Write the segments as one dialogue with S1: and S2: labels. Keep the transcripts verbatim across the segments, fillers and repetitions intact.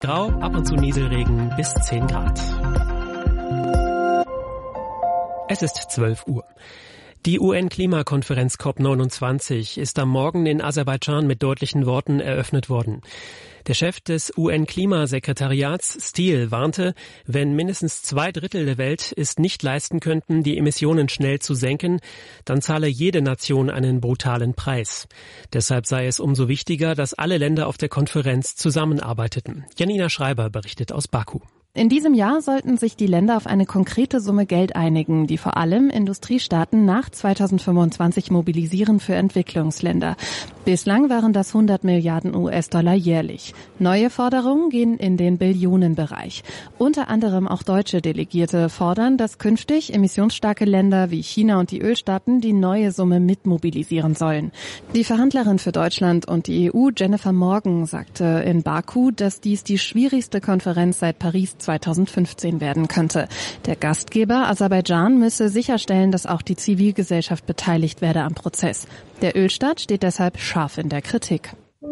S1: grau, ab und zu Nieselregen bis zehn Grad. Es ist zwölf Uhr. Die U N-Klimakonferenz C O P neunundzwanzig ist am Morgen in Aserbaidschan mit deutlichen Worten eröffnet worden. Der Chef des U N-Klimasekretariats, Steele, warnte, wenn mindestens zwei Drittel der Welt es nicht leisten könnten, die Emissionen schnell zu senken, dann zahle jede Nation einen brutalen Preis. Deshalb sei es umso wichtiger, dass alle Länder auf der Konferenz zusammenarbeiteten. Janina Schreiber berichtet aus Baku.
S2: In diesem Jahr sollten sich die Länder auf eine konkrete Summe Geld einigen, die vor allem Industriestaaten nach zweitausendfünfundzwanzig mobilisieren für Entwicklungsländer. Bislang waren das hundert Milliarden U S-Dollar jährlich. Neue Forderungen gehen in den Billionenbereich. Unter anderem auch deutsche Delegierte fordern, dass künftig emissionsstarke Länder wie China und die Ölstaaten die neue Summe mitmobilisieren sollen. Die Verhandlerin für Deutschland und die E U, Jennifer Morgan, sagte in Baku, dass dies die schwierigste Konferenz seit Paris zweitausendfünfzehn werden könnte. Der Gastgeber Aserbaidschan müsse sicherstellen, dass auch die Zivilgesellschaft beteiligt werde am Prozess. Der Ölstaat steht deshalb scharf in der Kritik.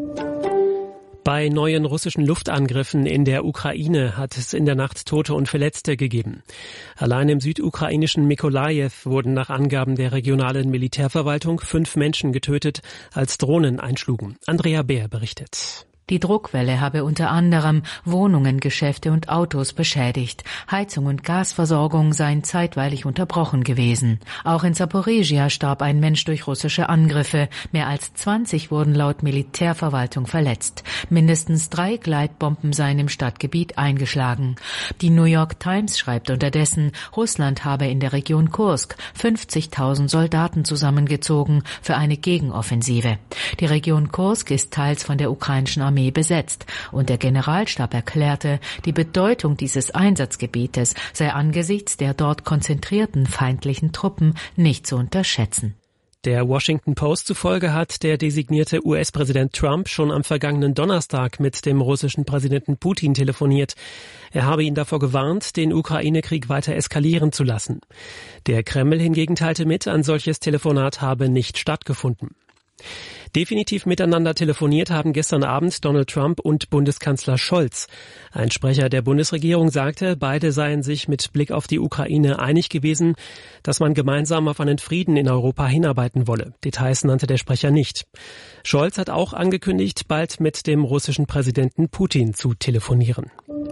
S1: Bei neuen russischen Luftangriffen in der Ukraine hat es in der Nacht Tote und Verletzte gegeben. Allein im südukrainischen Mykolajiw wurden nach Angaben der regionalen Militärverwaltung fünf Menschen getötet, als Drohnen einschlugen. Andrea Beer berichtet.
S3: Die Druckwelle habe unter anderem Wohnungen, Geschäfte und Autos beschädigt. Heizung und Gasversorgung seien zeitweilig unterbrochen gewesen. Auch in Zaporizhia starb ein Mensch durch russische Angriffe. Mehr als zwanzig wurden laut Militärverwaltung verletzt. Mindestens drei Gleitbomben seien im Stadtgebiet eingeschlagen. Die New York Times schreibt unterdessen, Russland habe in der Region Kursk fünfzigtausend Soldaten zusammengezogen für eine Gegenoffensive. Die Region Kursk ist teils von der ukrainischen Armee besetzt und der Generalstab erklärte, die Bedeutung dieses Einsatzgebietes sei angesichts der dort konzentrierten feindlichen Truppen nicht zu unterschätzen.
S1: Der Washington Post zufolge hat der designierte U S-Präsident Trump schon am vergangenen Donnerstag mit dem russischen Präsidenten Putin telefoniert. Er habe ihn davor gewarnt, den Ukraine-Krieg weiter eskalieren zu lassen. Der Kreml hingegen teilte mit, ein solches Telefonat habe nicht stattgefunden. Definitiv miteinander telefoniert haben gestern Abend Donald Trump und Bundeskanzler Scholz. Ein Sprecher der Bundesregierung sagte, beide seien sich mit Blick auf die Ukraine einig gewesen, dass man gemeinsam auf einen Frieden in Europa hinarbeiten wolle. Details nannte der Sprecher nicht. Scholz hat auch angekündigt, bald mit dem russischen Präsidenten Putin zu telefonieren.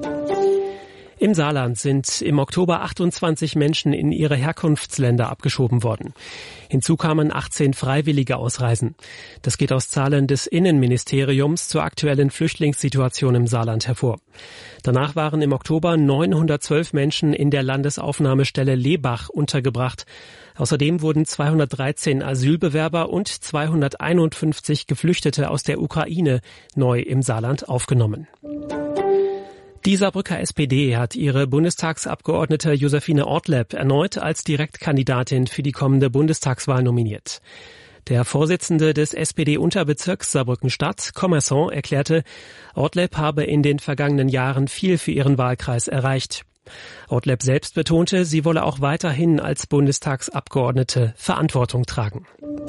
S1: Im Saarland sind im Oktober achtundzwanzig Menschen in ihre Herkunftsländer abgeschoben worden. Hinzu kamen achtzehn freiwillige Ausreisen. Das geht aus Zahlen des Innenministeriums zur aktuellen Flüchtlingssituation im Saarland hervor. Danach waren im Oktober neunhundertzwölf Menschen in der Landesaufnahmestelle Lebach untergebracht. Außerdem wurden zweihundertdreizehn Asylbewerber und zweihunderteinundfünfzig Geflüchtete aus der Ukraine neu im Saarland aufgenommen. Die Saarbrücker S P D hat ihre Bundestagsabgeordnete Josephine Ortleb erneut als Direktkandidatin für die kommende Bundestagswahl nominiert. Der Vorsitzende des S P D-Unterbezirks Saarbrücken-Stadt, Commerçant, erklärte, Ortleb habe in den vergangenen Jahren viel für ihren Wahlkreis erreicht. Ortleb selbst betonte, sie wolle auch weiterhin als Bundestagsabgeordnete Verantwortung tragen.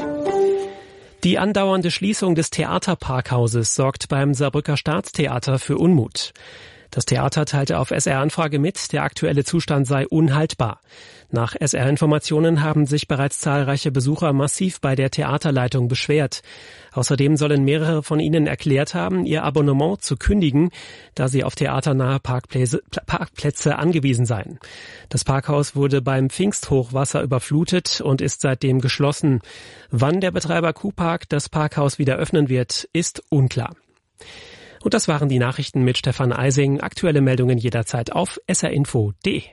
S1: Die andauernde Schließung des Theaterparkhauses sorgt beim Saarbrücker Staatstheater für Unmut. Das Theater teilte auf S R-Anfrage mit, der aktuelle Zustand sei unhaltbar. Nach S R-Informationen haben sich bereits zahlreiche Besucher massiv bei der Theaterleitung beschwert. Außerdem sollen mehrere von ihnen erklärt haben, ihr Abonnement zu kündigen, da sie auf theaternahe Parkplätze, Parkplätze angewiesen seien. Das Parkhaus wurde beim Pfingsthochwasser überflutet und ist seitdem geschlossen. Wann der Betreiber Q-Park das Parkhaus wieder öffnen wird, ist unklar. Und das waren die Nachrichten mit Stefan Eising. Aktuelle Meldungen jederzeit auf s r info punkt d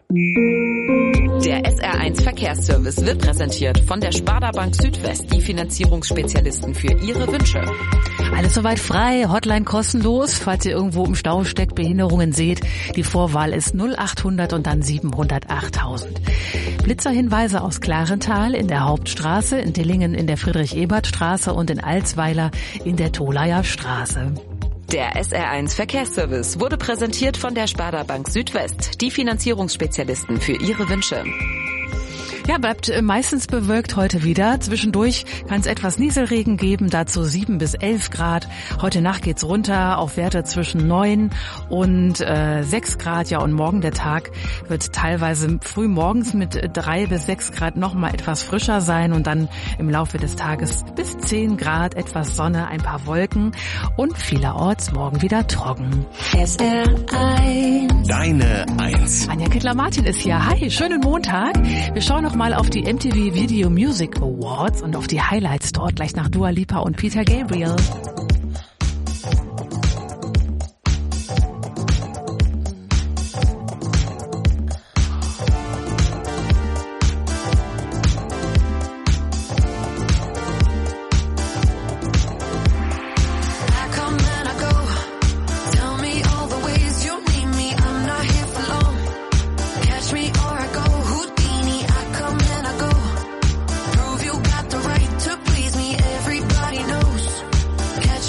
S1: e.
S4: Der S R eins Verkehrsservice wird präsentiert von der Sparda Bank Südwest, die Finanzierungsspezialisten für Ihre Wünsche.
S5: Alles soweit frei, Hotline kostenlos, falls ihr irgendwo im Stau steckt, Behinderungen seht. Die Vorwahl ist null achthundert und dann siebenhundertachttausend. Blitzerhinweise aus Klarental in der Hauptstraße, in Dillingen in der Friedrich-Ebert-Straße und in Alsweiler in der Tolaer Straße.
S4: Der S R eins Verkehrsservice wurde präsentiert von der Sparda Bank Südwest, die Finanzierungsspezialisten für Ihre Wünsche.
S5: Ja, bleibt meistens bewölkt heute wieder. Zwischendurch kann es etwas Nieselregen geben, dazu sieben bis elf Grad. Heute Nacht geht's runter auf Werte zwischen neun und äh, sechs Grad. Ja, und morgen der Tag wird teilweise früh morgens mit drei bis sechs Grad nochmal etwas frischer sein und dann im Laufe des Tages bis zehn Grad, etwas Sonne, ein paar Wolken und vielerorts morgen wieder trocken.
S6: S R eins. Deine Eins.
S5: Anja Kittler-Martin ist hier. Hi, schönen Montag. Wir schauen noch mal auf die M T V Video Music Awards und auf die Highlights dort, gleich nach Dua Lipa und Peter Gabriel.
S6: Catch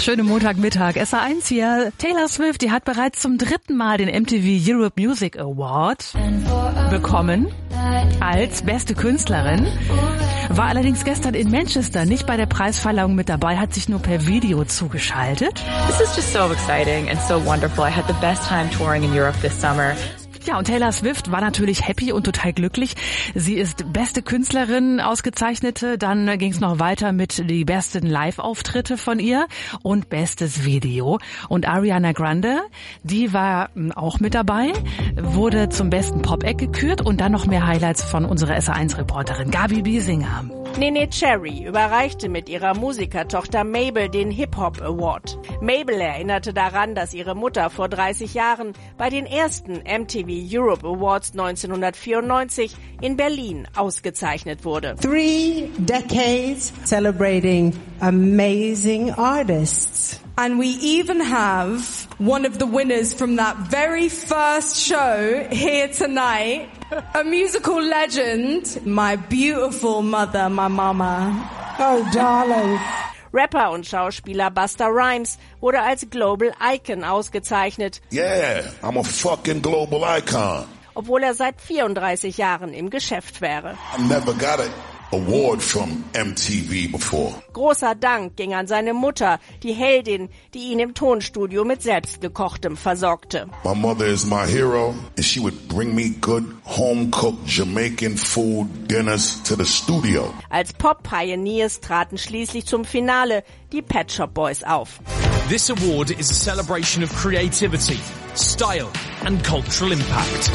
S5: schönen Montagmittag. S A eins hier. Taylor Swift, die hat bereits zum dritten Mal den M T V Europe Music Award bekommen als beste Künstlerin. War allerdings gestern in Manchester nicht bei der Preisverleihung mit dabei, hat sich nur per Video zugeschaltet.
S7: This is just so exciting and so wonderful. I had the best time touring in Europe this summer.
S5: Ja, und Taylor Swift war natürlich happy und total glücklich. Sie ist beste Künstlerin, ausgezeichnete. Dann ging es noch weiter mit die besten Live-Auftritte von ihr und bestes Video. Und Ariana Grande, die war auch mit dabei, wurde zum besten Pop-Act gekürt. Und dann noch mehr Highlights von unserer S A eins Reporterin Gabi Biesinger.
S8: Neneh Cherry überreichte mit ihrer Musikertochter Mabel den Hip-Hop Award. Mabel erinnerte daran, dass ihre Mutter vor dreißig Jahren bei den ersten M T V Europe Awards neunzehnhundertvierundneunzig in Berlin ausgezeichnet wurde.
S9: Three decades celebrating amazing artists.
S10: And we even have one of the winners from that very first show here tonight. A musical legend, my beautiful mother, my mama.
S9: Oh, darling.
S8: Rapper und Schauspieler Busta Rhymes wurde als Global Icon ausgezeichnet.
S11: Yeah, I'm a fucking global icon.
S8: Obwohl er seit vierunddreißig Jahren im Geschäft wäre.
S11: I never got an award from M T V before.
S8: Großer Dank ging an seine Mutter, die Heldin, die ihn im Tonstudio mit selbstgekochtem versorgte.
S11: My mother is my hero and she would bring me good home-cooked Jamaican food dinners to the studio.
S8: Als Pop-Pioneers traten schließlich zum Finale die Pet Shop Boys auf.
S12: This award is a celebration of creativity, style and cultural impact.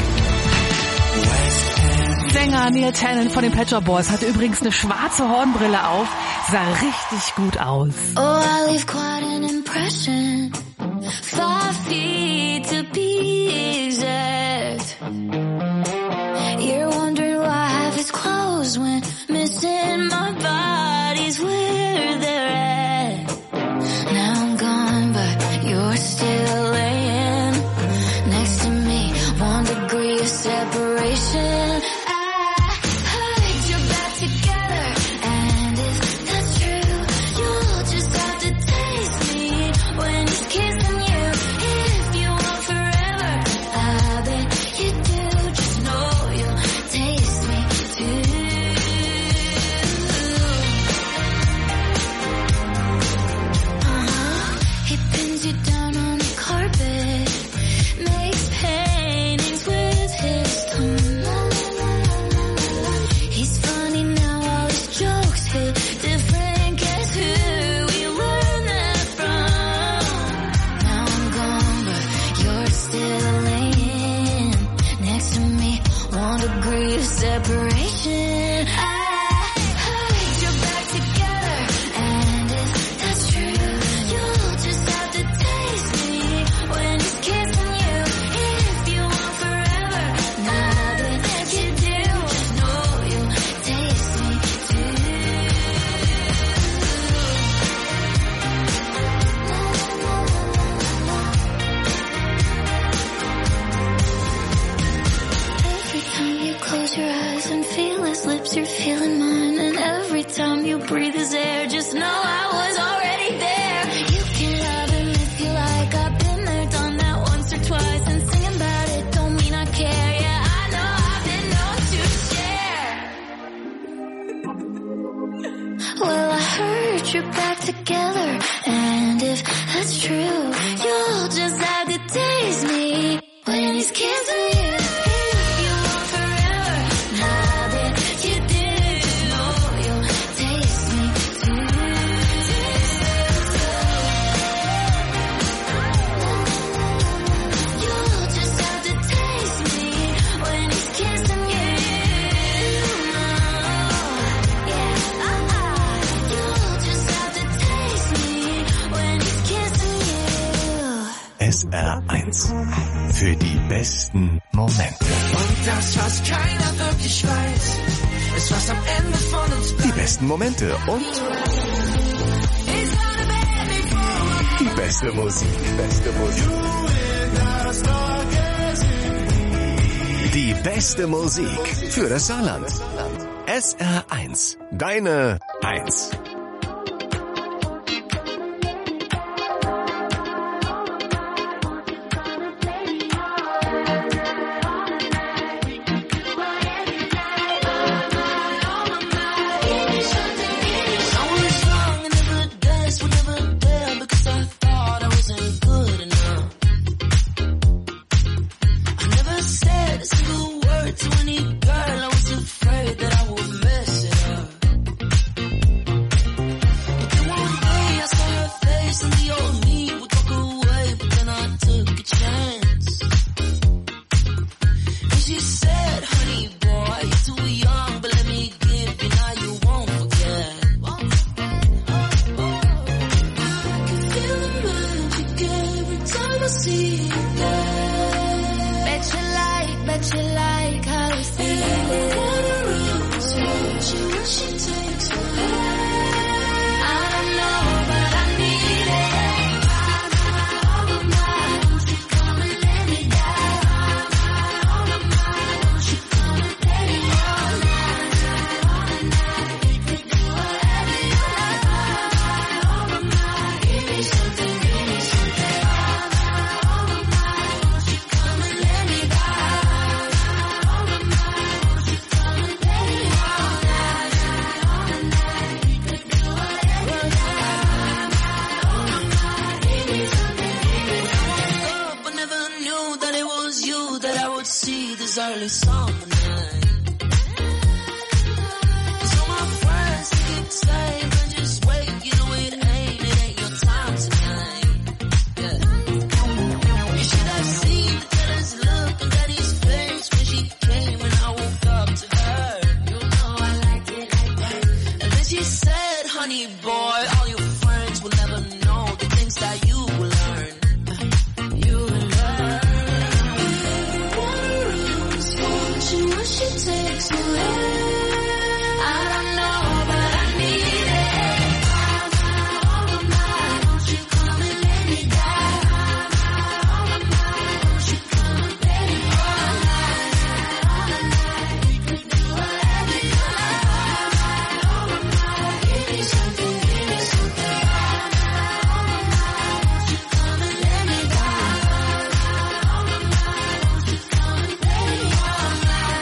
S5: Sänger Neil Tennant von den Pet Shop Boys hatte übrigens eine schwarze Hornbrille auf, sah richtig gut aus.
S13: Oh, I leave quite an impression, five feet to be exact. You're wondering why I have his clothes when missing my body's where they're at. Now I'm gone, but you're still laying next to me, one degree of separation.
S6: S R eins für die besten Momente.
S14: Und das, was keiner wirklich weiß, ist, was am Ende von uns bleibt.
S6: Die besten Momente und die beste Musik. Beste Musik. Die beste Musik für das Saarland. S R eins, deine eins.
S14: said, honey boy, you're too young, but let me give you now you won't forget. Won't forget. Oh, oh. I can feel the magic every time I see you there. Bet you like, bet you like how you feel it. Wanna run this world, she when she takes my hand. I don't know, but I need it. Early summer night. So my friends keep saying, but just wait, you know it ain't, it ain't your time tonight. Yeah. You should have seen the jealous look on Daddy's face when she came and I woke up to her. You know I like it like that. And then she said, honey boy, all your friends will never know the things that you will learn. You will learn. She takes me away. I don't know, but I need it. All of mine, won't you come and lay me down? All of mine, won't you come and lay me all night, all night. We could do whatever you like. All of mine, give me something, give me something. All of mine, won't you come and lay me down? All of mine, won't you come and lay me all night.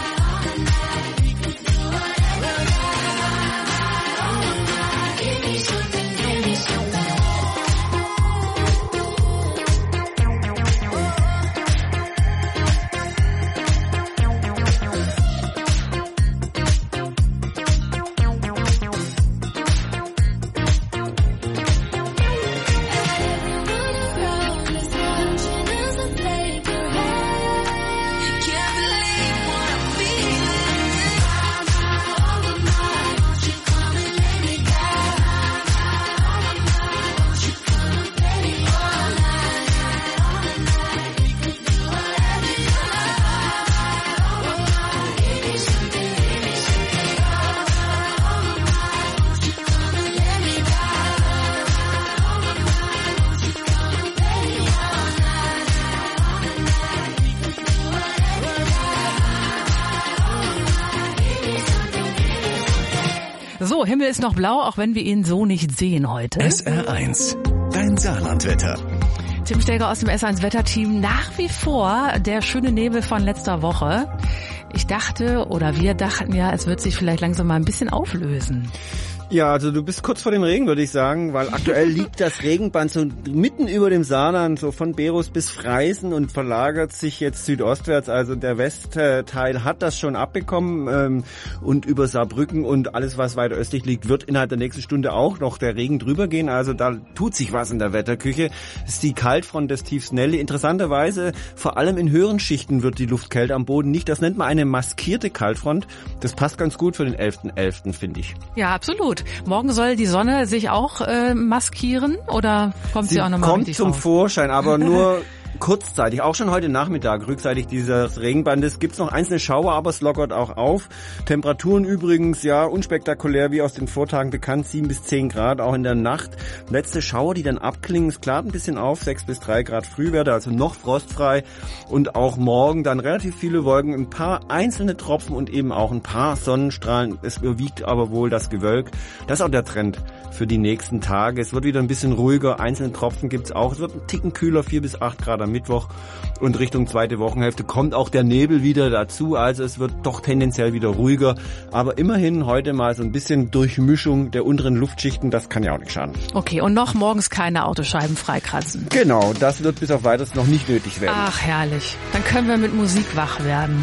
S5: So, Himmel ist noch blau, auch wenn wir ihn so nicht sehen heute.
S6: S R eins, dein Saarlandwetter.
S5: Tim Steger aus dem S R eins Wetterteam. Nach wie vor der schöne Nebel von letzter Woche. Ich dachte, oder wir dachten ja, es wird sich vielleicht langsam mal ein bisschen auflösen.
S15: Ja, also du bist kurz vor dem Regen, würde ich sagen, weil aktuell liegt das Regenband so mitten über dem Saarland, so von Berus bis Freisen und verlagert sich jetzt südostwärts. Also der Westteil hat das schon abbekommen ähm, und über Saarbrücken und alles, was weiter östlich liegt, wird innerhalb der nächsten Stunde auch noch der Regen drüber gehen. Also da tut sich was in der Wetterküche. Das ist die Kaltfront des Tiefs Nelly. Interessanterweise, vor allem in höheren Schichten wird die Luft kälter am Boden. Nicht, das nennt man eine maskierte Kaltfront. Das passt ganz gut für den elften elften finde ich.
S5: Ja, absolut. Morgen soll die Sonne sich auch äh, maskieren oder kommt sie, sie auch nochmal
S15: richtig kommt zum raus? Vorschein, aber nur kurzzeitig, auch schon heute Nachmittag, rückseitig dieses Regenbandes, gibt's noch einzelne Schauer, aber es lockert auch auf. Temperaturen übrigens, ja, unspektakulär, wie aus den Vortagen bekannt, sieben bis zehn Grad, auch in der Nacht. Letzte Schauer, die dann abklingen, es klart ein bisschen auf, sechs bis drei Grad Frühwerte, also noch frostfrei. Und auch morgen dann relativ viele Wolken, ein paar einzelne Tropfen und eben auch ein paar Sonnenstrahlen. Es überwiegt aber wohl das Gewölk. Das ist auch der Trend für die nächsten Tage. Es wird wieder ein bisschen ruhiger, einzelne Tropfen gibt's auch. Es wird ein Ticken kühler, vier bis acht Grad am Mittwoch und Richtung zweite Wochenhälfte kommt auch der Nebel wieder dazu, also es wird doch tendenziell wieder ruhiger, aber immerhin heute mal so ein bisschen Durchmischung der unteren Luftschichten, das kann ja auch nicht schaden.
S5: Okay, und noch morgens keine Autoscheiben freikratzen.
S15: Genau, das wird bis auf weiteres noch nicht nötig werden.
S5: Ach, herrlich. Dann können wir mit Musik wach werden.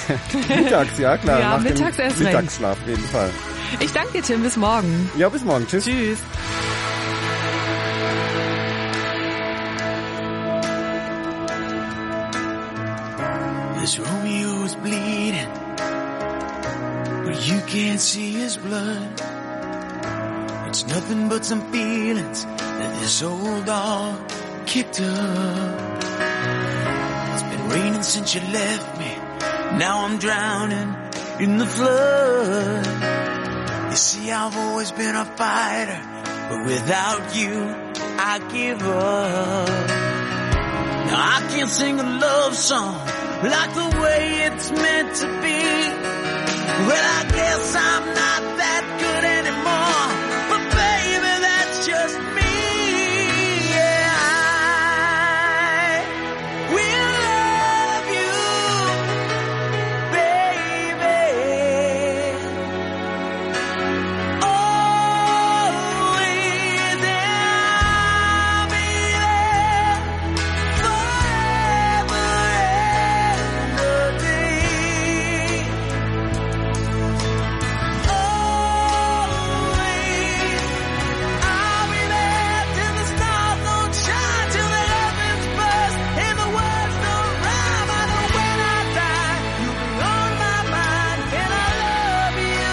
S15: Mittags, ja klar.
S5: Ja,
S15: nach
S5: mittags
S15: dem
S5: erst recht.
S15: Mittagsschlaf, auf jeden Fall.
S5: Ich danke dir, Tim, bis morgen.
S15: Ja, bis morgen. Tschüss.
S5: Tschüss.
S14: As Romeo was bleeding
S16: bleeding, but you can't see his blood. It's nothing but some feelings that this old dog kicked up. It's been raining since you left me. Now I'm drowning in the flood. You see, I've always been a fighter, but without you, I give up. Now I can't sing a love song like the way it's meant to be. Well, I guess I'm not that good anymore, but baby, that's just me. Yeah, I will love you, baby. Always, I'll be there forever and a day. Always, I'll be there till the stars don't shine, till the heavens burst and the words don't rhyme. I know when I die, you'll be on my mind, and I love you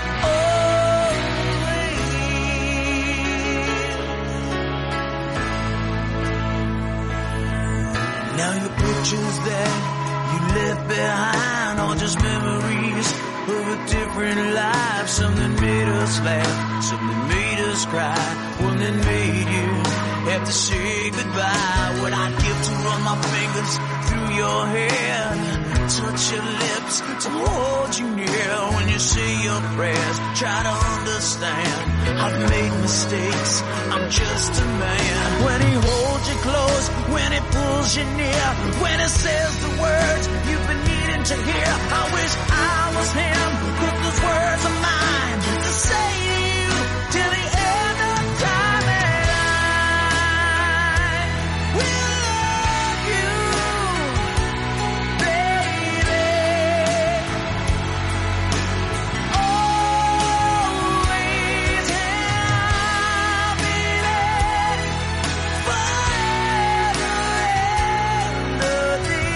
S16: always. Now your pictures that you left behind are just memories of a different life. Something made us laugh, something made us cry, one that made you have to say goodbye. What I'd give to run my fingers through your hair, touch your lips, to hold you near when you say your prayers. Try to understand, I've made mistakes, I'm just a man. When he holds you close, when he pulls you near, when he says the words you've been needing to hear, I wish I was him, but those words are mine to say to you till the end of time. And I will love you, baby. Always, I'll be there forever and a day.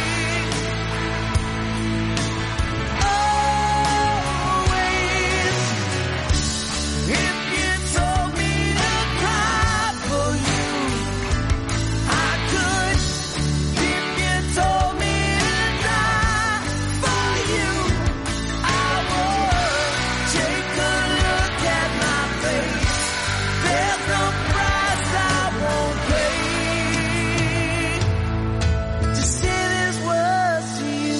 S16: Always, if you told me to cry for you, I could. If you told me to die for you, I would. Take a look at my face. There's no price I won't pay to say these words to you.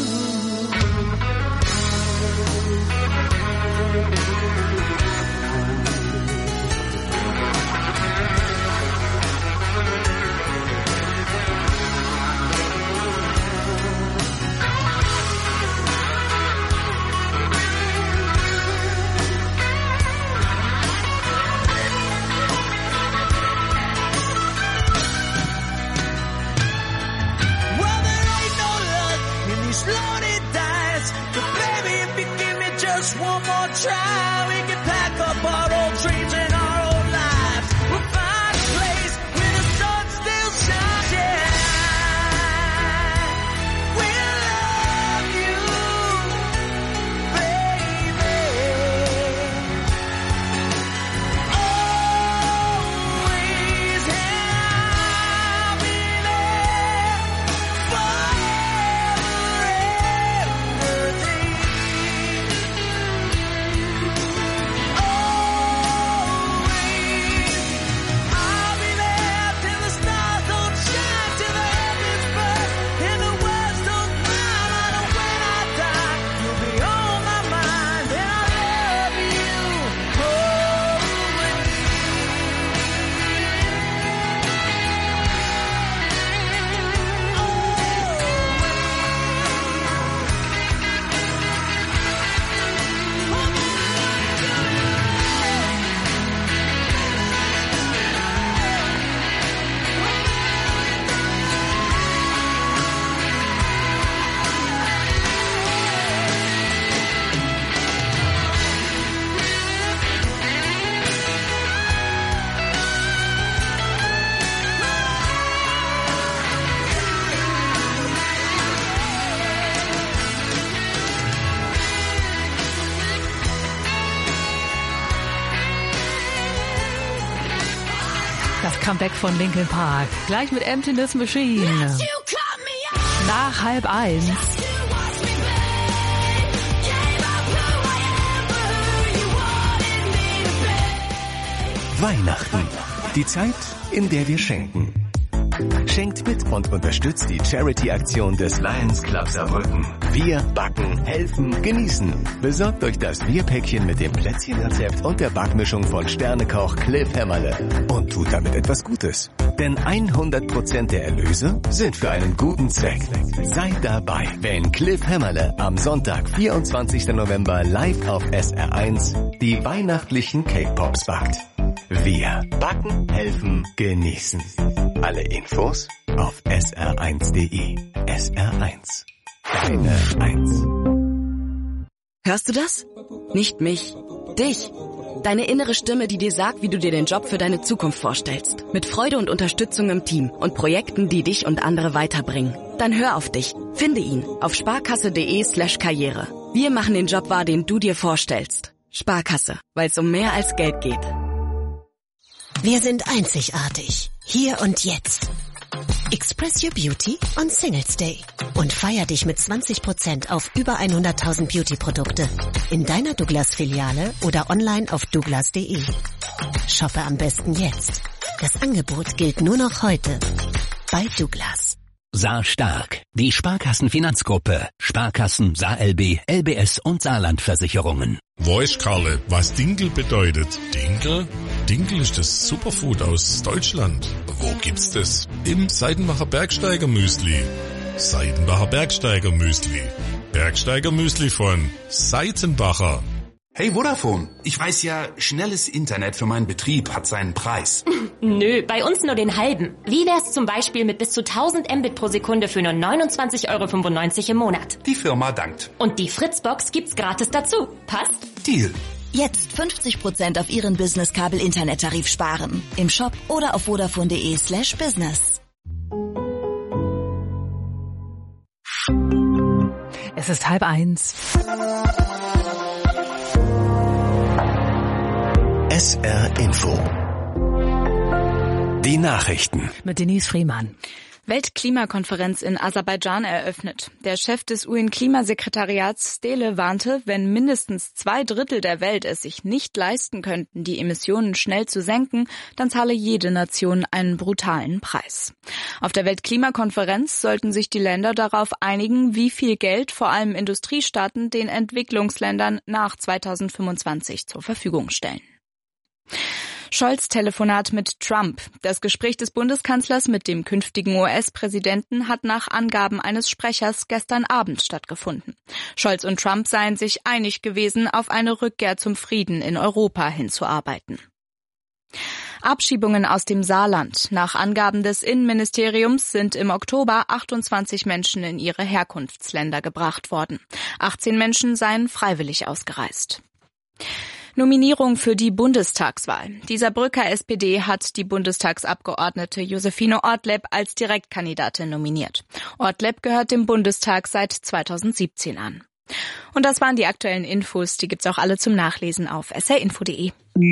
S16: Well, there ain't no luck in these lonely days, but baby, if you give me just one more try, we can pack up our old dreams and our old lives. We'll find a place where the sun still shines. Yeah, we'll love you, baby. Always, I'll be there forever and a day.
S5: Comeback von Linkin Park. Gleich mit Emptiness Machine. Nach halb eins.
S6: Weihnachten. Die Zeit, in der wir schenken. Schenkt mit und unterstützt die Charity-Aktion des Lions Club Saarbrücken. Wir backen, helfen, genießen. Besorgt euch das Wir-Päckchen mit dem Plätzchenrezept und der Backmischung von Sternekoch Cliff Hämmerle und tut damit etwas Gutes. Denn hundert Prozent der Erlöse sind für einen guten Zweck. Seid dabei, wenn Cliff Hämmerle am Sonntag, vierundzwanzigsten November live auf S R eins die weihnachtlichen Cake Pops backt. Wir backen, helfen, genießen. Alle Infos auf S R eins punkt de. S R eins. Deine eins.
S17: Hörst du das? Nicht mich. Dich. Deine innere Stimme, die dir sagt, wie du dir den Job für deine Zukunft vorstellst. Mit Freude und Unterstützung im Team und Projekten, die dich und andere weiterbringen. Dann hör auf dich. Finde ihn auf sparkasse.de slash Karriere. Wir machen den Job wahr, den du dir vorstellst. Sparkasse, weil es um mehr als Geld geht.
S18: Wir sind einzigartig. Hier und jetzt. Express Your Beauty on Singles Day. Und feier dich mit zwanzig Prozent auf über hunderttausend Beauty-Produkte. In deiner Douglas-Filiale oder online auf douglas punkt de. Shoppe am besten jetzt. Das Angebot gilt nur noch heute. Bei Douglas.
S19: Saar Stark, die Sparkassenfinanzgruppe, Sparkassen, Saar L B, L B S und Saarlandversicherungen.
S20: Weiß Karle, was Dinkel bedeutet? Dinkel? Dinkel ist das Superfood aus Deutschland. Wo gibt's das? Im Seidenbacher Bergsteiger Müsli. Seidenbacher Bergsteiger Müsli. Bergsteiger Müsli von Seitenbacher.
S21: Hey Vodafone, ich weiß ja, schnelles Internet für meinen Betrieb hat seinen Preis.
S22: Nö, bei uns nur den halben. Wie wär's zum Beispiel mit bis zu tausend Mbit pro Sekunde für nur neunundzwanzig Euro fünfundneunzig im Monat?
S21: Die Firma dankt.
S22: Und die Fritzbox gibt's gratis dazu. Passt?
S21: Deal.
S23: Jetzt fünfzig Prozent auf Ihren Business-Kabel-Internet-Tarif sparen. Im Shop oder auf vodafone.de slash business.
S5: Es ist halb eins.
S6: S R Info. Die Nachrichten.
S5: Mit Denise Friemann.
S24: Weltklimakonferenz in Aserbaidschan eröffnet. Der Chef des U N-Klimasekretariats Stele warnte, wenn mindestens zwei Drittel der Welt es sich nicht leisten könnten, die Emissionen schnell zu senken, dann zahle jede Nation einen brutalen Preis. Auf der Weltklimakonferenz sollten sich die Länder darauf einigen, wie viel Geld vor allem Industriestaaten den Entwicklungsländern nach zweitausendfünfundzwanzig zur Verfügung stellen. Scholz Telefonat mit Trump. Das Gespräch des Bundeskanzlers mit dem künftigen U S-Präsidenten hat nach Angaben eines Sprechers gestern Abend stattgefunden. Scholz und Trump seien sich einig gewesen, auf eine Rückkehr zum Frieden in Europa hinzuarbeiten. Abschiebungen aus dem Saarland. Nach Angaben des Innenministeriums sind im Oktober achtundzwanzig Menschen in ihre Herkunftsländer gebracht worden. achtzehn Menschen seien freiwillig ausgereist. Nominierung für die Bundestagswahl. Die Saarbrücker S P D hat die Bundestagsabgeordnete Josephine Ortleb als Direktkandidatin nominiert. Ortleb gehört dem Bundestag seit zweitausendsiebzehn an. Und das waren die aktuellen Infos, die gibt's auch alle zum Nachlesen auf s r info punkt de.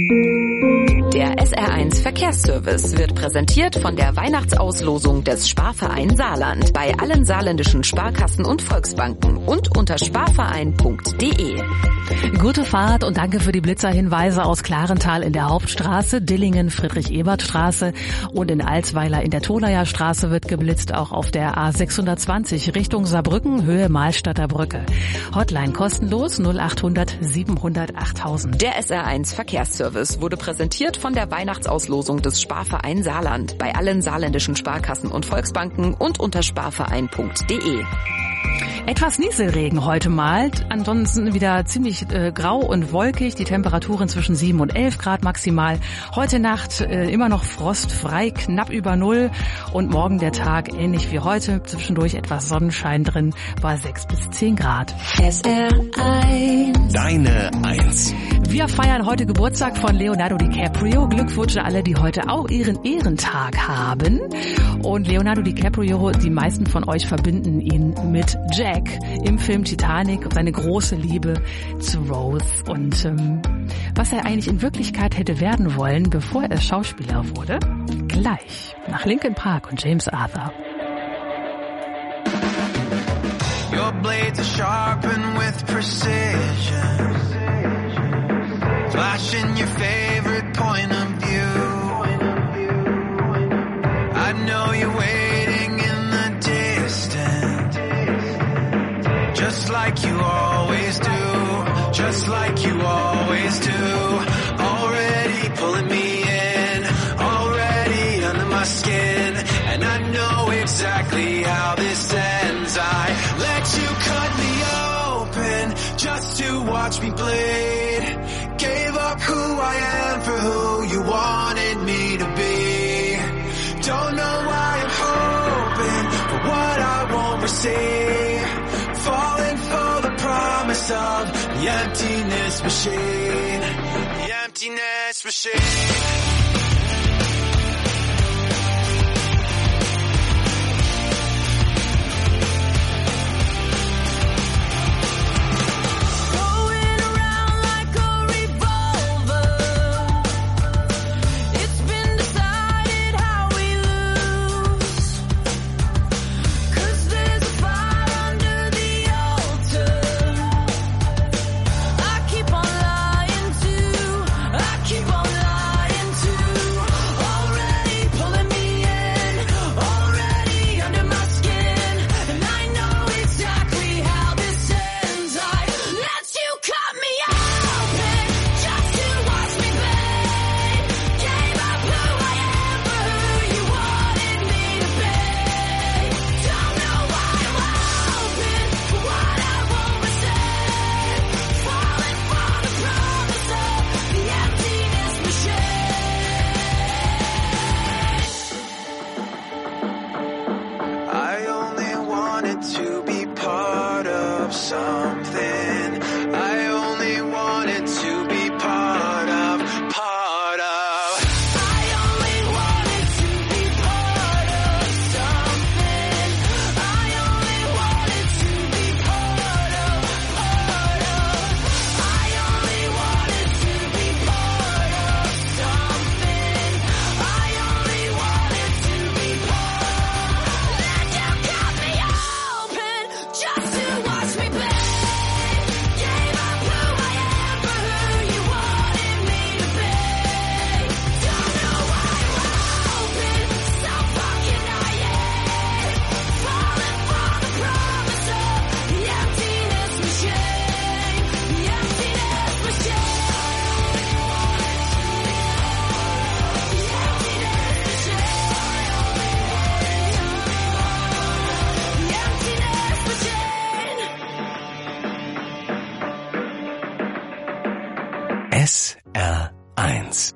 S4: Der S R eins Verkehrsservice wird präsentiert von der Weihnachtsauslosung des Sparverein Saarland bei allen saarländischen Sparkassen und Volksbanken und unter sparverein punkt de.
S5: Gute Fahrt und danke für die Blitzerhinweise aus Klarental in der Hauptstraße, Dillingen, Friedrich-Ebert-Straße und in Alsweiler in der Tholayer Straße wird geblitzt, auch auf der A sechshundertzwanzig Richtung Saarbrücken, Höhe Mahlstadter Brücke. Hotline kostenlos null achthundert siebenhundert achttausend.
S4: Der S R eins Verkehrsservice wurde präsentiert von der Weihnachtsauslosung des Sparverein Saarland bei allen saarländischen Sparkassen und Volksbanken und unter sparverein punkt de.
S5: Etwas Nieselregen heute mal, ansonsten wieder ziemlich äh, grau und wolkig, die Temperaturen zwischen sieben und elf Grad maximal. Heute Nacht äh, immer noch frostfrei, knapp über Null und morgen der Tag ähnlich wie heute, zwischendurch etwas Sonnenschein drin, bei sechs bis zehn Grad.
S18: S R eins.
S6: Deine Eins.
S5: Wir feiern heute Geburtstag von Leonardo DiCaprio. Glückwunsch an alle, die heute auch ihren Ehrentag haben. Und Leonardo DiCaprio, die meisten von euch verbinden ihn mit und Jack im Film Titanic, seine große Liebe zu Rose und ähm, was er eigentlich in Wirklichkeit hätte werden wollen, bevor er Schauspieler wurde. Gleich nach Linkin Park und James Arthur.
S16: Your blades are sharpened with precision, flashing your favorite point of view. I know you're waiting in the distance, just like you always do, just like you always do. Already pulling me in, already under my skin, and I know exactly how this ends. I let you cut me open just to watch me bleed. Gave up who I am for who you wanted me to be. Don't know why I'm hoping for what I won't receive. Falling for the promise of the emptiness machine. The emptiness machine.
S6: S R eins.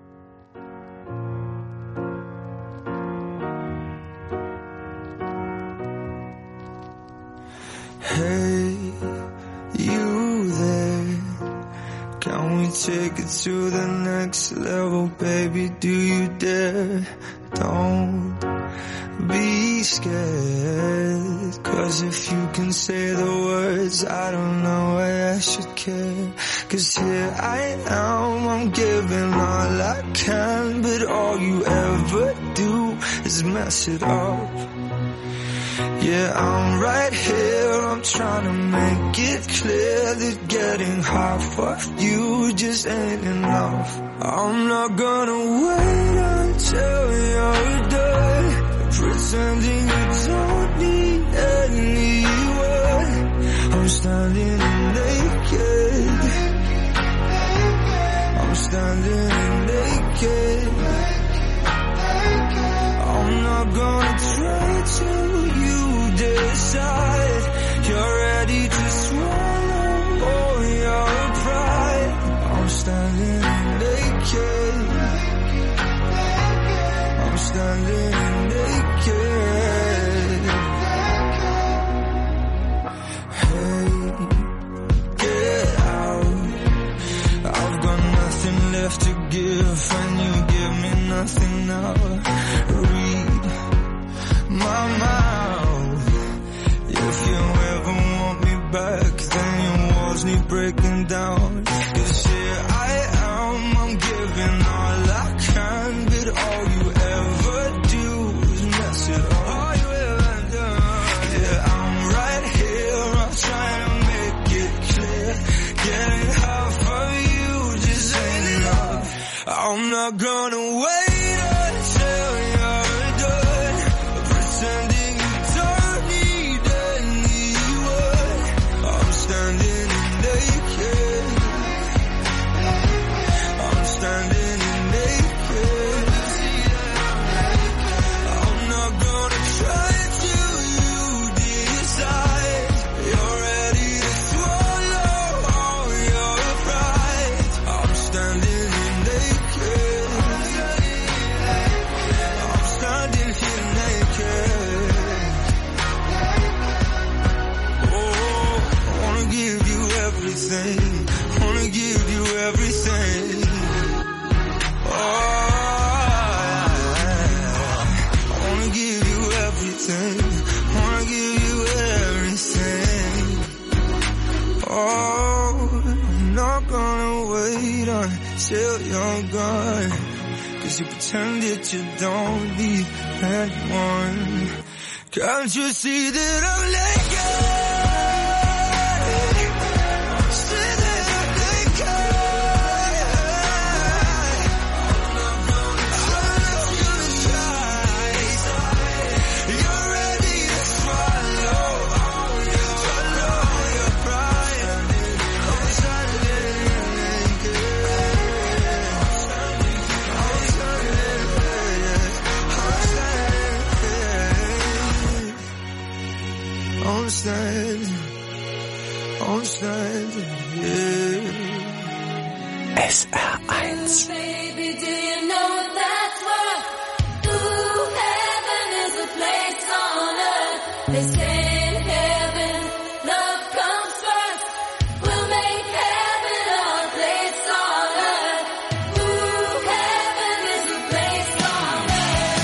S1: Hey, you there? Can we take it to the next level, baby? Do you dare? Don't be scared, 'cause if you can say the words, I don't know why I should care. 'Cause here I am, I'm giving all I can, but all you ever do is mess it up. Yeah, I'm right here, I'm trying to make it clear that getting half of you just ain't enough. I'm not gonna wait until you're done pretending you don't need anyone. I'm standing naked, I'm standing naked. I'm not gonna try till you decide you're ready to swallow all your pride. I'm standing naked, I'm standing naked. Hey, get out, I've got nothing left to give and you give me nothing now. Read my mouth if you ever me breaking down. 'Cause here I am, I'm giving all I can, but all you ever do is mess it up. All you ever do. Yeah, I'm right here, I'm trying to make it clear. Getting half of you just ain't enough. I'm not gonna wait until you're done pretending you don't need anyone. I'm standing naked. I'm standing naked. I'm not gonna try till you decide you're ready to swallow all your pride. I'm standing naked. I'm standing here naked. Oh, I wanna give you everything. Wanna give you everything. Oh, I wanna give you everything. Wanna give you everything. Oh, I'm not gonna wait until you're gone. 'Cause you pretended you don't need anyone. Can't you see that I'm naked? See that I'm naked. I'm not gonna try. You're ready to swallow all your, swallow your pride. I'm standing naked. I'm standing naked. I'm standing. I'm standing, yeah.
S6: S R eins.
S14: Baby, do you know that's what? Ooh, heaven is a place on earth. They say in heaven, love comes first. We'll make heaven our place on earth. Ooh, heaven is a place on earth.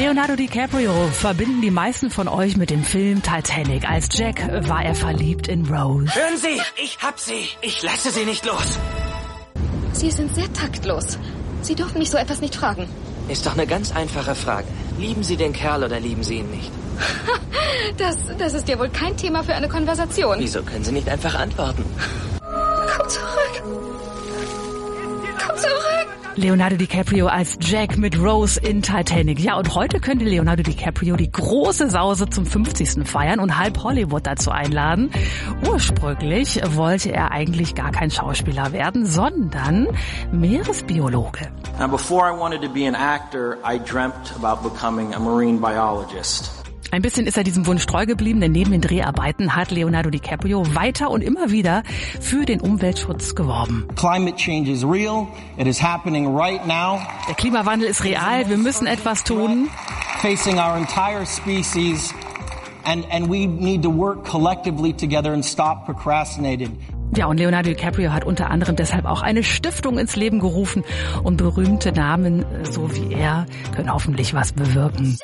S5: Leonardo DiCaprio verbinden die meisten von euch mit dem Film Titanic. Als Jack war er verliebt in Rose.
S2: Hören Sie, ich hab sie. Ich lasse sie nicht los.
S3: Sie sind sehr taktlos. Sie dürfen mich so etwas nicht fragen.
S2: Ist doch eine ganz einfache Frage. Lieben Sie den Kerl oder lieben Sie ihn nicht?
S3: Das, das ist ja wohl kein Thema für eine Konversation.
S2: Wieso können Sie nicht einfach antworten?
S3: Komm zurück. Komm zurück.
S5: Leonardo DiCaprio als Jack mit Rose in Titanic. Ja, und heute könnte Leonardo DiCaprio die große Sause zum fünfzigsten feiern und halb Hollywood dazu einladen. Ursprünglich wollte er eigentlich gar kein Schauspieler werden, sondern Meeresbiologe.
S7: Now, before I wanted to be an actor, I dreamt about becoming a marine biologist.
S5: Ein bisschen ist er diesem Wunsch treu geblieben, denn neben den Dreharbeiten hat Leonardo DiCaprio weiter und immer wieder für den Umweltschutz geworben.
S7: Climate change is real. It is happening right now.
S5: Der Klimawandel ist real, wir müssen etwas tun.
S7: Facing our entire species and and we need to work collectively together and stop procrastinating.
S5: Ja, und Leonardo DiCaprio hat unter anderem deshalb auch eine Stiftung ins Leben gerufen und berühmte Namen, so wie er, können hoffentlich was bewirken.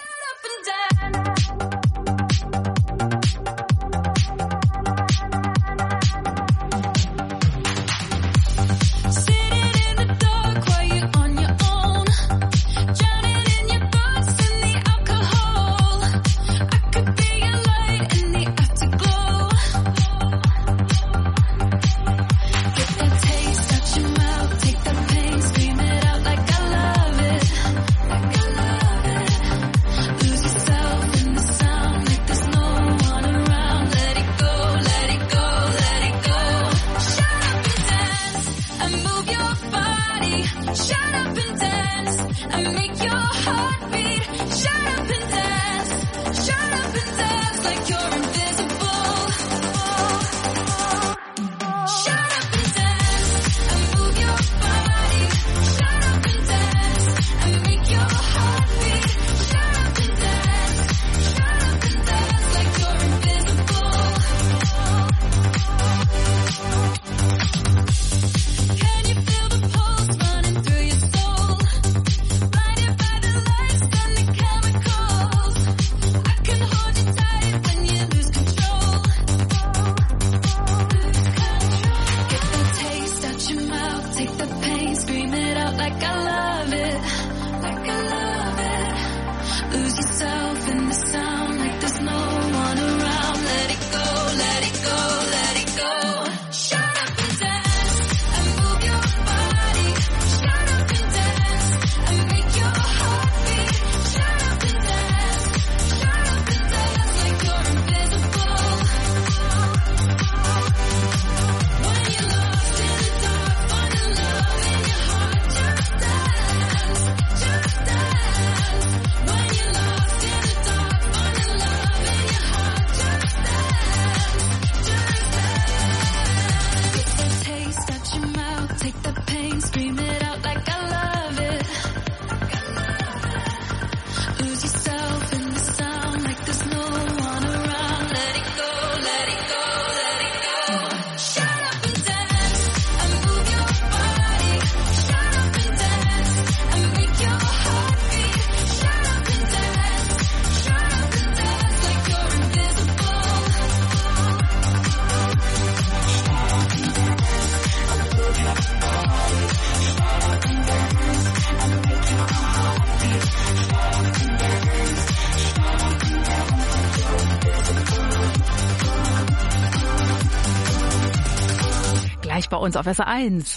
S5: Bei uns auf S R eins.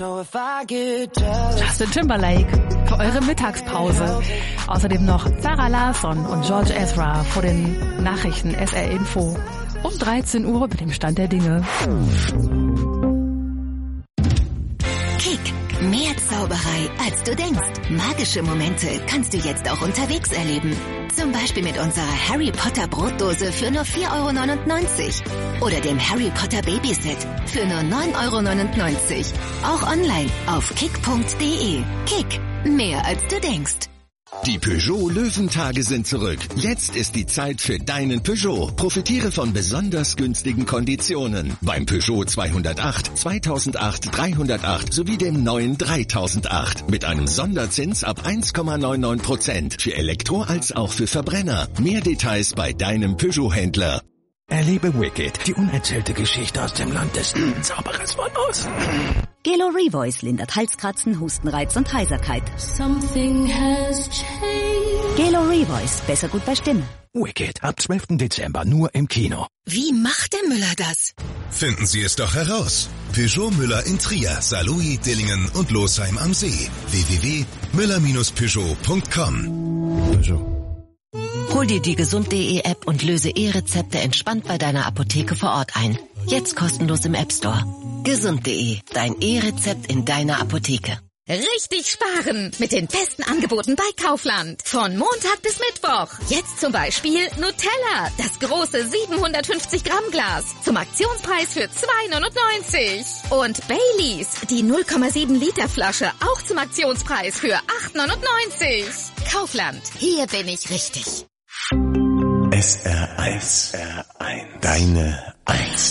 S5: Justin Timberlake für eure Mittagspause. Außerdem noch Sarah Larsson und George Ezra vor den Nachrichten S R Info um dreizehn Uhr mit dem Stand der Dinge.
S10: Kick, mehr Zauberei als du denkst. Magische Momente kannst du jetzt auch unterwegs erleben. Zum Beispiel mit unserer Harry Potter Brotdose für nur vier Euro neunundneunzig oder dem Harry Potter Babyset für nur neun Euro neunundneunzig. Auch online auf kick punkt de. Kick, mehr als du denkst.
S6: Die Peugeot Löwentage sind zurück. Jetzt ist die Zeit für deinen Peugeot. Profitiere von besonders günstigen Konditionen. Beim Peugeot zweihundertacht, zweitausendacht, dreihundertacht sowie dem neuen dreitausendacht. Mit einem Sonderzins ab eins Komma neunundneunzig Prozent. Für Elektro als auch für Verbrenner. Mehr Details bei deinem Peugeot-Händler.
S19: Erlebe Wicked, die unerzählte Geschichte aus dem Land des Zauberers von Oz.
S8: Gelo Revoice lindert Halskratzen, Hustenreiz und Heiserkeit.
S13: Something has changed.
S8: Gelo Revoice, besser gut bei Stimme.
S19: Wicked, ab zwölften Dezember nur im Kino.
S18: Wie macht der Müller das?
S9: Finden Sie es doch heraus. Peugeot Müller in Trier, Saarlouis, Dillingen und Losheim am See. w w w punkt müller Peugeot punkt com.
S19: Peugeot.
S18: Hol dir die gesund punkt de App und löse E-Rezepte entspannt bei deiner Apotheke vor Ort ein. Jetzt kostenlos im App Store. gesund punkt de, dein E-Rezept in deiner Apotheke.
S3: Richtig sparen mit den besten Angeboten bei Kaufland. Von Montag bis Mittwoch. Jetzt zum Beispiel Nutella, das große siebenhundertfünfzig Gramm Glas. Zum Aktionspreis für zwei neunundneunzig. Und Baileys, die null Komma sieben Liter Flasche, auch zum Aktionspreis für acht neunundneunzig. Kaufland, hier bin ich richtig.
S6: S R eins. Deine Eins.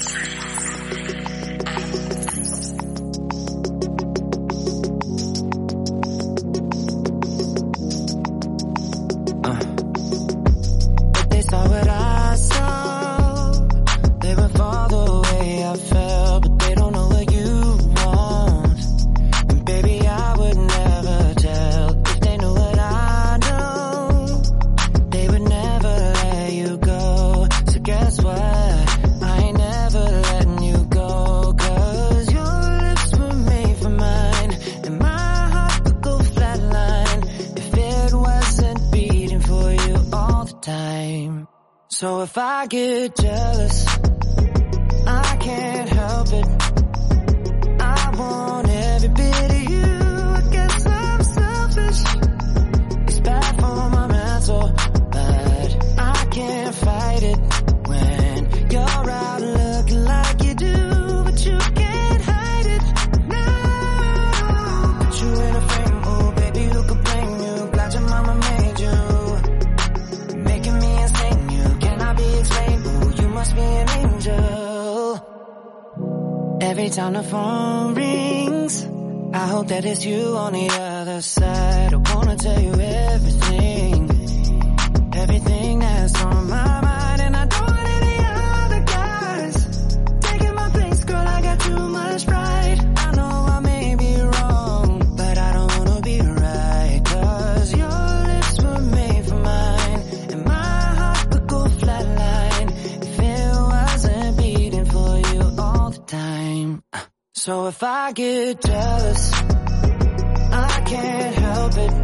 S16: Saw what I saw. They would fall the way I felt, but they don't know what you want. And baby, I would never tell if they knew what I know. They would never let you go. So guess what? I ain't never letting you go. Cause your lips were made for mine, and my heart could go flatline if it wasn't beating for you all the time. So if I get jealous, I can't help it. I want every bit of you. I guess I'm selfish. It's bad for my mental, but I can't fight it when you're out looking like you do, but you can't hide it. No, put you in a frame, oh baby, who could blame you? Glad your mama made you, making me insane. Be explained, ooh, you must be an angel. Every time the phone rings, I hope that it's you on the other side. I wanna tell you everything, everything that's on my mind. And I don't want any other guys taking my place, girl, I got too much pride. I know I may be wrong, but I don't wanna be right. Cause your lips were made for mine, and my heart could go flatline if it wasn't beating for you all the time. So if I get jealous, I can't help it.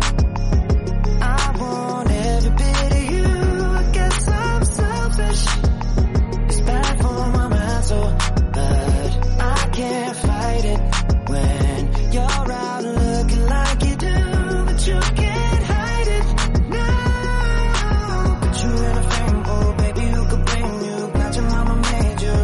S16: I want every bit of you. I guess I'm selfish. It's bad for my mental, but I can't fight it when you're out looking like you do, but you can't hide it. No, put you in a frame, oh baby, who could blame you? Glad your mama made you,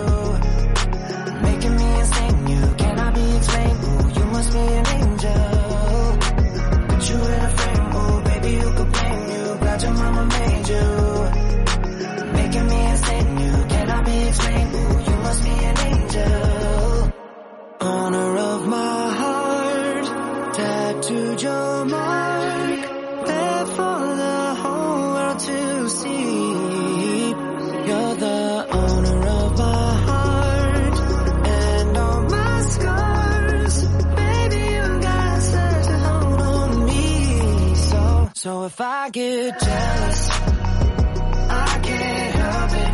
S16: making me insane. You cannot be explained. Ooh, you must be an angel. Put you in a frame, oh baby, who could blame you? Glad your mama made you, making me insane. You cannot be explained. Ooh, you must be an angel. Honor of my heart, tattooed your mark, there for the whole world to see. You're the owner of my heart and all my scars. Baby, you got such a hold on me. So, so if I get jealous, I can't help it.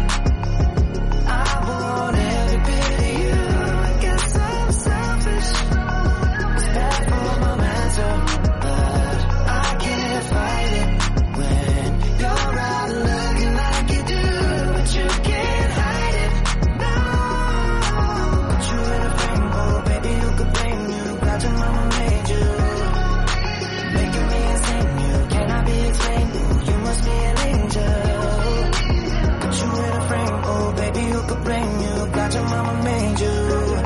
S16: I want every bit of you. I guess I'm selfish. It's bad for my mental, but I can't fight it when you're out looking like you do, but you can't hide it. No, put you in a frame, oh baby, who could blame you? Glad your mama made you, making me insane. You cannot be explained. Ooh, you must be an angel. Put you in a frame, oh baby, who could blame you? Glad your mama made you,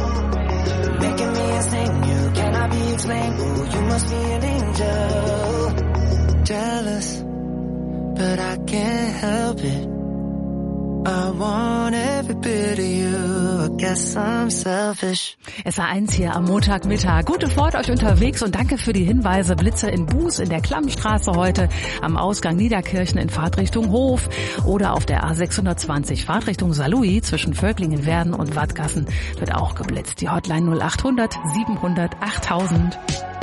S16: making me insane. You cannot be explained. Ooh, you must be an angel. Jealous.
S1: help it. I want every bit of you. I guess I'm selfish.
S5: S A eins hier am Montagmittag. Gute Fahrt euch unterwegs und danke für die Hinweise. Blitze in Buß in der Klammstraße heute, am Ausgang Niederkirchen in Fahrtrichtung Hof oder auf der A sechshundertzwanzig Fahrtrichtung Saarlouis zwischen Völklingen, Werden und Wattgassen wird auch geblitzt. Die Hotline null acht hundert siebenhundert achttausend.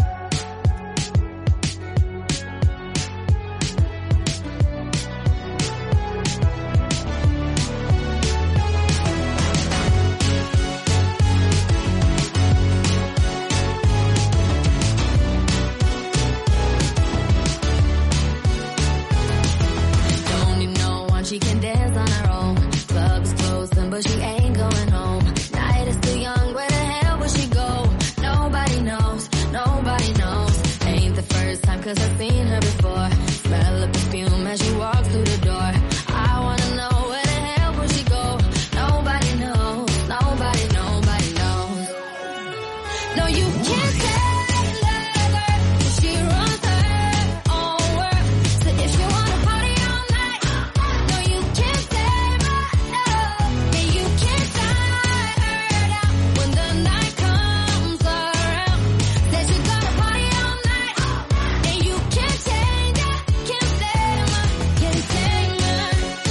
S13: She can dance on her own. Club is closing, but she ain't going home. Night is still young, where the hell will she go? Nobody knows, nobody knows. Ain't the first time, cause I've seen her before. Smell the perfume as she walks through the door. I wanna know where the hell will she go? Nobody knows, nobody, nobody knows. No, you can't tell her, cause she runs her own world. So if you wanna party all night, no, you can't save her, no. And you can't tie her down when the night comes around. Said you gonna party all night, and you can't change her, can't save her, can't save her.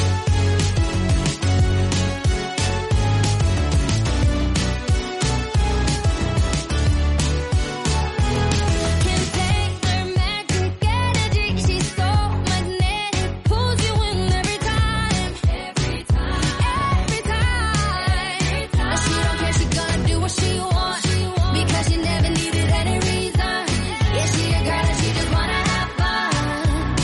S13: Can't take her magic energy. She's so magnetic, pulls you in every time, every time, every time. And she don't care, she gonna do what she wants, because she never needed any reason. Yeah, she a girl and she just wanna have fun.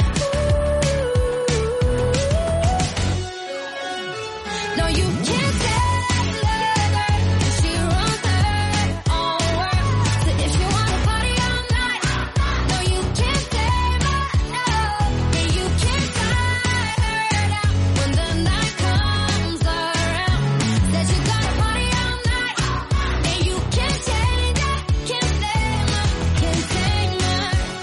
S13: No, you can't tell her, and she runs her own world. So if you wanna party all night, no, you can't save her, no. And you can't tie her down when the night comes around. Said you gonna party all night, and you can't change her, can't save her, can't save her.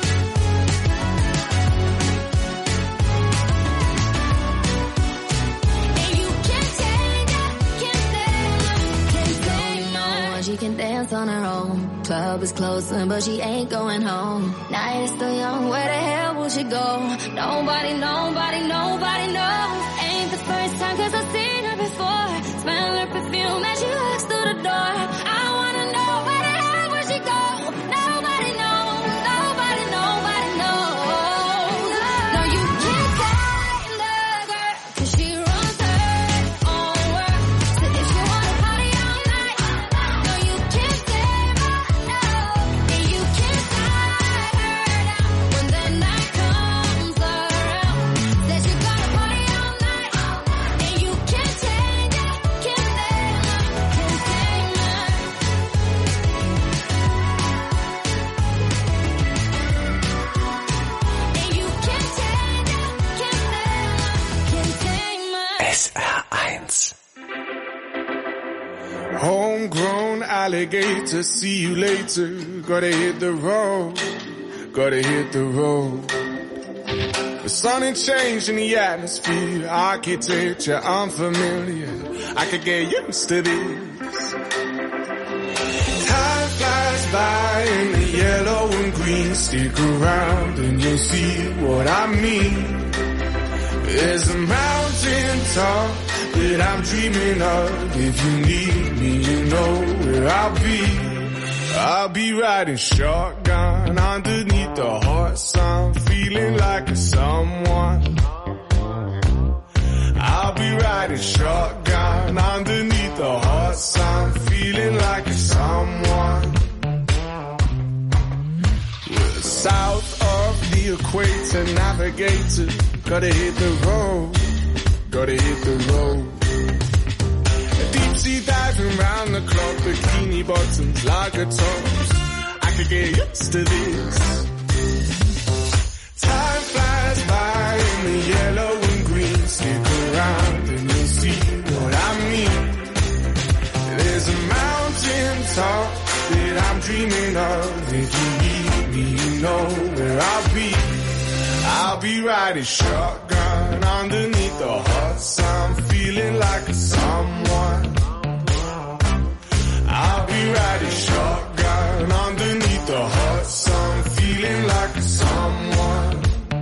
S13: And you can't change her, can't save her, can't save her. She can dance on her own. Club is closing, but she ain't going home. Night is still young, where the hell will she go? Nobody, nobody, nobody knows. Ain't the first time, cause I've seen her before. Smell her perfume as she walks through the door. I wanna know where the hell will she go? Nobody knows, nobody, nobody knows. No, you can't tell her, cause she runs her own world. So if you wanna party all night, no, you can't save her, no. And you can't tie her down when the night comes around. Said you gonna party all night, and you can't change her, can't save her, can't save her. And you can't change her, can't save her, can't save her.
S6: S R eins.
S11: Homegrown alligator, see you later. Gotta hit the road, gotta hit the road. The sun ain't changing the atmosphere, architecture unfamiliar. I could get used to this. Time flies by in the yellow and green. Stick around and you'll see what I mean. There's a mountain top that I'm dreaming of. If you need me, you know where I'll be. I'll be riding shotgun underneath the hot sun, feeling like a someone. I'll be riding shotgun underneath the hot sun, feeling like a someone. We're south of the equator, navigator. Gotta hit the road, gotta hit the road. Deep sea diving round the clock, bikini bottoms, lager tops. I could get used to this. Time flies by in the yellow and green. Stick around and you'll see what I mean. There's a mountain top that I'm dreaming of. If you need me, you know where I'll be. I'll be riding shotgun shotgun underneath the hot sun, feeling like a someone. I'll be riding shotgun underneath the hot sun, feeling like a someone.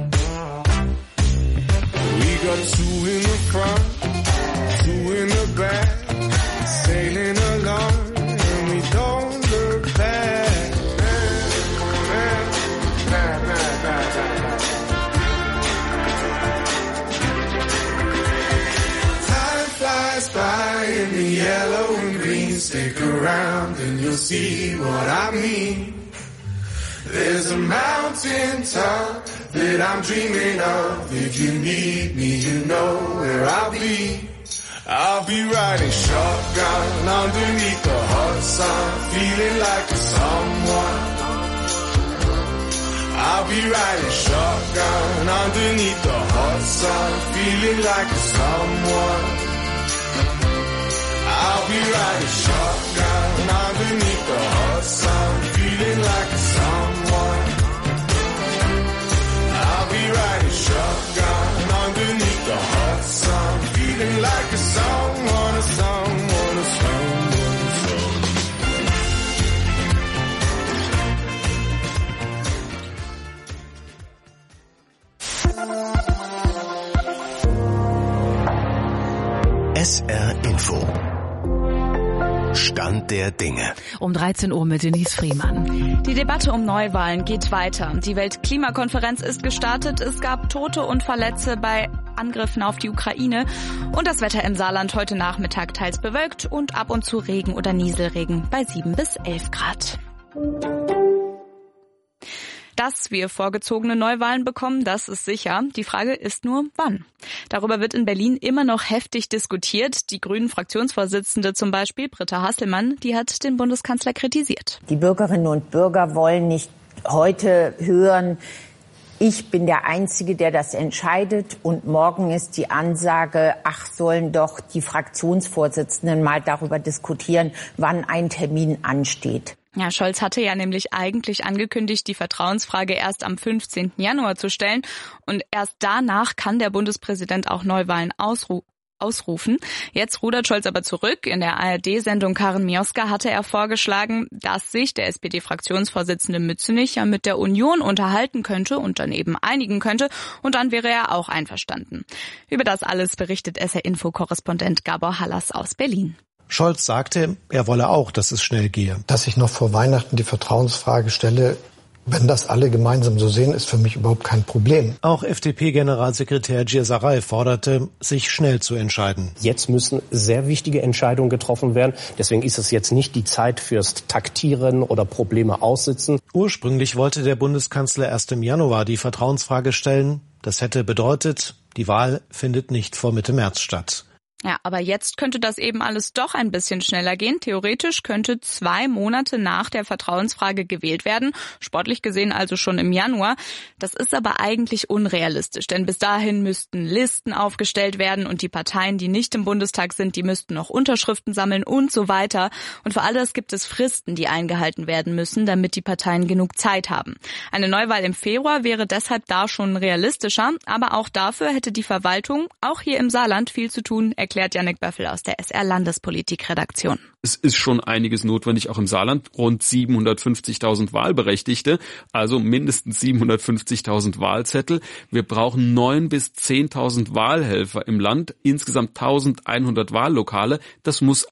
S11: We got two in the front, two in the back, sailing along, and we don't look back. Nah, nah, nah, nah, nah. Time flies by in the yellow and green. Stick around and you'll see what I mean. There's a mountain top that I'm dreaming of. If you need me, you know where I'll be. I'll be riding shotgun underneath the hot sun, feeling like a someone. I'll be riding shotgun underneath the hot sun, feeling like a someone. I'll be riding shotgun underneath the hot sun, feeling like a someone. I'll be riding shotgun underneath the hot sun, feeling like a someone, a someone, a someone, a someone.
S6: S R Info. Stand der Dinge.
S5: Um dreizehn Uhr mit Denise Friemann.
S24: Die Debatte um Neuwahlen geht weiter. Die Weltklimakonferenz ist gestartet. Es gab Tote und Verletzte bei Angriffen auf die Ukraine. Und das Wetter im Saarland heute Nachmittag teils bewölkt und ab und zu Regen oder Nieselregen bei sieben bis elf Grad. Dass wir vorgezogene Neuwahlen bekommen, das ist sicher. Die Frage ist nur, wann. Darüber wird in Berlin immer noch heftig diskutiert. Die Grünen-Fraktionsvorsitzende zum Beispiel, Britta Hasselmann, die hat den Bundeskanzler kritisiert.
S12: Die Bürgerinnen und Bürger wollen nicht heute hören, ich bin der Einzige, der das entscheidet. Und morgen ist die Ansage, ach, sollen doch die Fraktionsvorsitzenden mal darüber diskutieren, wann ein Termin ansteht.
S24: Ja, Scholz hatte ja nämlich eigentlich angekündigt, die Vertrauensfrage erst am fünfzehnten Januar zu stellen. Und erst danach kann der Bundespräsident auch Neuwahlen ausrufen. ausrufen. Jetzt rudert Scholz aber zurück. In der A R D-Sendung Karin Mioska hatte er vorgeschlagen, dass sich der S P D-Fraktionsvorsitzende Mützenich ja mit der Union unterhalten könnte und dann eben einigen könnte. Und dann wäre er auch einverstanden. Über das alles berichtet S R-Info-Korrespondent Gabor Hallas aus Berlin.
S15: Scholz sagte, er wolle auch, dass es schnell gehe.
S17: Dass ich noch vor Weihnachten die Vertrauensfrage stelle, wenn das alle gemeinsam so sehen, ist für mich überhaupt kein Problem.
S15: Auch F D P-Generalsekretär Gierserei forderte, sich schnell zu entscheiden.
S20: Jetzt müssen sehr wichtige Entscheidungen getroffen werden. Deswegen ist es jetzt nicht die Zeit fürs Taktieren oder Probleme aussitzen.
S15: Ursprünglich wollte der Bundeskanzler erst im Januar die Vertrauensfrage stellen. Das hätte bedeutet, die Wahl findet nicht vor Mitte März statt.
S24: Ja, aber jetzt könnte das eben alles doch ein bisschen schneller gehen. Theoretisch könnte zwei Monate nach der Vertrauensfrage gewählt werden. Sportlich gesehen also schon im Januar. Das ist aber eigentlich unrealistisch, denn bis dahin müssten Listen aufgestellt werden und die Parteien, die nicht im Bundestag sind, die müssten noch Unterschriften sammeln und so weiter. Und für all das gibt es Fristen, die eingehalten werden müssen, damit die Parteien genug Zeit haben. Eine Neuwahl im Februar wäre deshalb da schon realistischer, aber auch dafür hätte die Verwaltung, auch hier im Saarland, viel zu tun, erklärt Jannik Böffel aus der S R-Landespolitik-Redaktion.
S25: Es ist schon einiges notwendig, auch im Saarland. Rund siebenhundertfünfzigtausend Wahlberechtigte, also mindestens siebenhundertfünfzigtausend Wahlzettel. Wir brauchen neun bis zehntausend Wahlhelfer im Land, insgesamt eintausendeinhundert Wahllokale. Das muss